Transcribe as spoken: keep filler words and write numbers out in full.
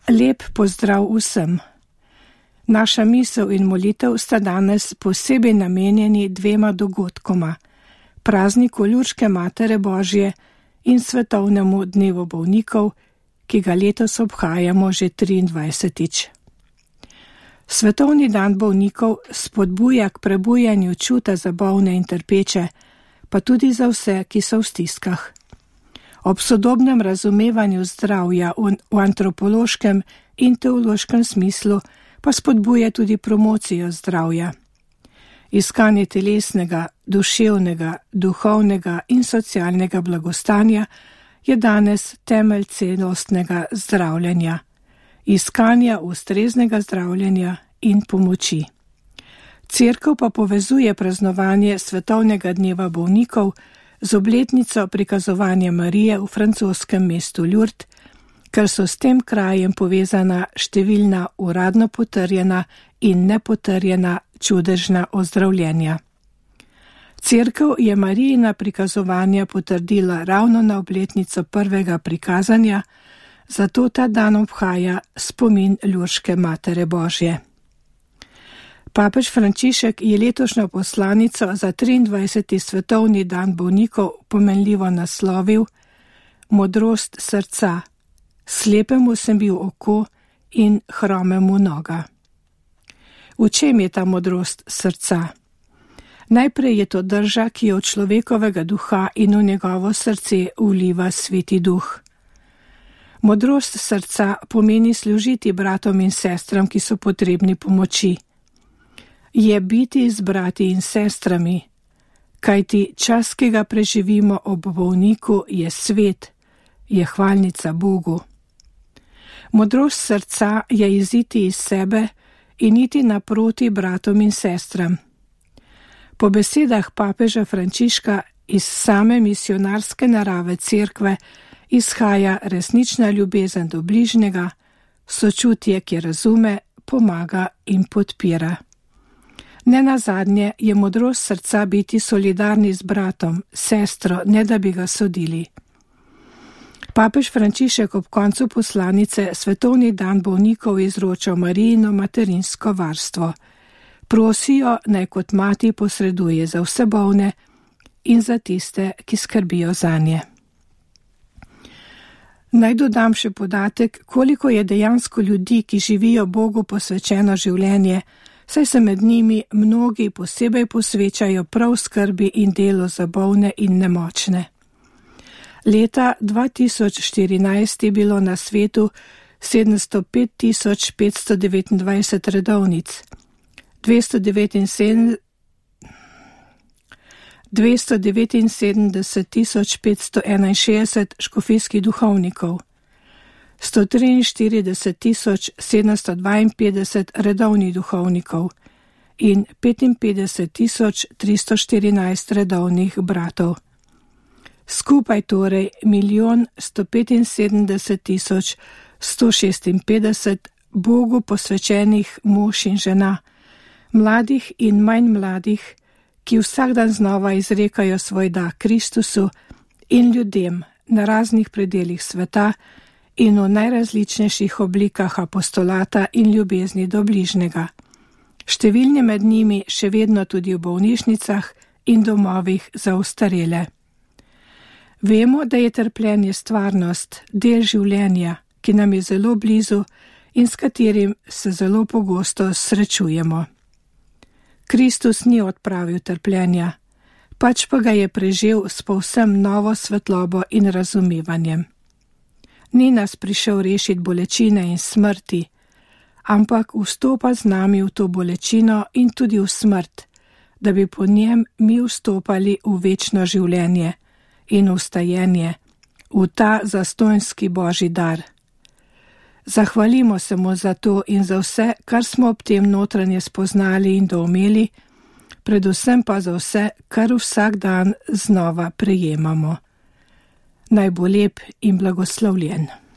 Lep pozdrav vsem. Naša misel in molitev sta danes posebej namenjeni dvema dogodkoma, prazniku Lurške Matere Božje in svetovnemu dnevu bolnikov, ki ga letos obhajamo že triindvajsetič. Svetovni dan bolnikov spodbuja k prebujanju čuta za bolne in trpeče, pa tudi za vse, ki so v stiskah. Ob sodobnem razumevanju zdravja v antropološkem in teološkem smislu pa spodbuja tudi promocijo zdravja. Iskanje telesnega, duševnega, duhovnega in socialnega blagostanja je danes temelj celostnega zdravljenja, iskanja ustreznega zdravljenja in pomoči. Cerkev pa povezuje praznovanje svetovnega dneva bolnikov z obletnico prikazovanja Marije v francoskem mestu Lourdes, ker so s tem krajem povezana številna uradno potrjena in nepotrjena čudežna ozdravljenja. Cerkev je Marijina prikazovanja potrdila ravno na obletnico prvega prikazanja, zato ta dan obhaja spomin Lurške Matere Božje. Papež Frančišek je letošnjo poslanico za triindvajseti svetovni dan bolnikov pomenljivo naslovil Modrost srca, slepemu sem bil oko in hromemu noga. V čem je ta modrost srca? Najprej je to drža, ki jo od človekovega duha in v njegovo srce vliva Sveti duh. Modrost srca pomeni služiti bratom in sestram, ki so potrebni pomoči. Je biti z brati in sestrami, kajti čas, ki ga preživimo ob bolniku, je svet, je hvalnica Bogu. Modrost srca je iziti iz sebe in iti naproti bratom in sestram. Po besedah papeža Frančiška iz same misionarske narave cerkve izhaja resnična ljubezen do bližnjega, sočutje, ki razume, pomaga in podpira. Nenazadnje je modrost srca biti solidarni z bratom, sestro, ne da bi ga sodili. Papež Frančišek ob koncu poslanice svetovni dan bolnikov izročal Marijino materinsko varstvo. Prosijo, naj kot mati posreduje za vse bolne in za tiste, ki skrbijo zanje. Naj dodam še podatek, koliko je dejansko ljudi, ki živijo Bogu posvečeno življenje, saj se med njimi mnogi posebej posvečajo prav skrbi in delu za bolne in nemočne. Leta dva tisoč štirinajst je bilo na svetu sedemsto pet tisoč petsto devetindvajset redovnic, dvesto devetinsedemdeset tisoč petsto enainšestdeset škofijskih duhovnikov, sto triinštirideset tisoč sedemsto dvainpetdeset redovnih duhovnikov in petinpetdeset tisoč tristo štirinajst redovnih bratov. Skupaj torej milijon sto petinsedemdeset tisoč sto šestinpetdeset Bogu posvečenih mož in žena, mladih in manj mladih, ki vsak dan znova izrekajo svoj da Kristusu in ljudem na raznih predelih sveta in v najrazličnejših oblikah apostolata in ljubezni do bližnjega. Številni med njimi še vedno tudi v bolnišnicah in domovih za ostarele. Vemo, da je trpljenje stvarnost, del življenja, ki nam je zelo blizu in s katerim se zelo pogosto srečujemo. Kristus ni odpravil trpljenja, pač pa ga je preživel s povsem novo svetlobo in razumevanjem. Ni nas prišel rešiti bolečine in smrti, ampak vstopa z nami v to bolečino in tudi v smrt, da bi po njem mi vstopali v večno življenje in vstajenje, v ta zastonjski Božji dar. Zahvalimo se mu za to in za vse, kar smo ob tem notranje spoznali in doumeli, predvsem pa za vse, kar vsak dan znova prejemamo. Naj bo lep in blagoslovljen.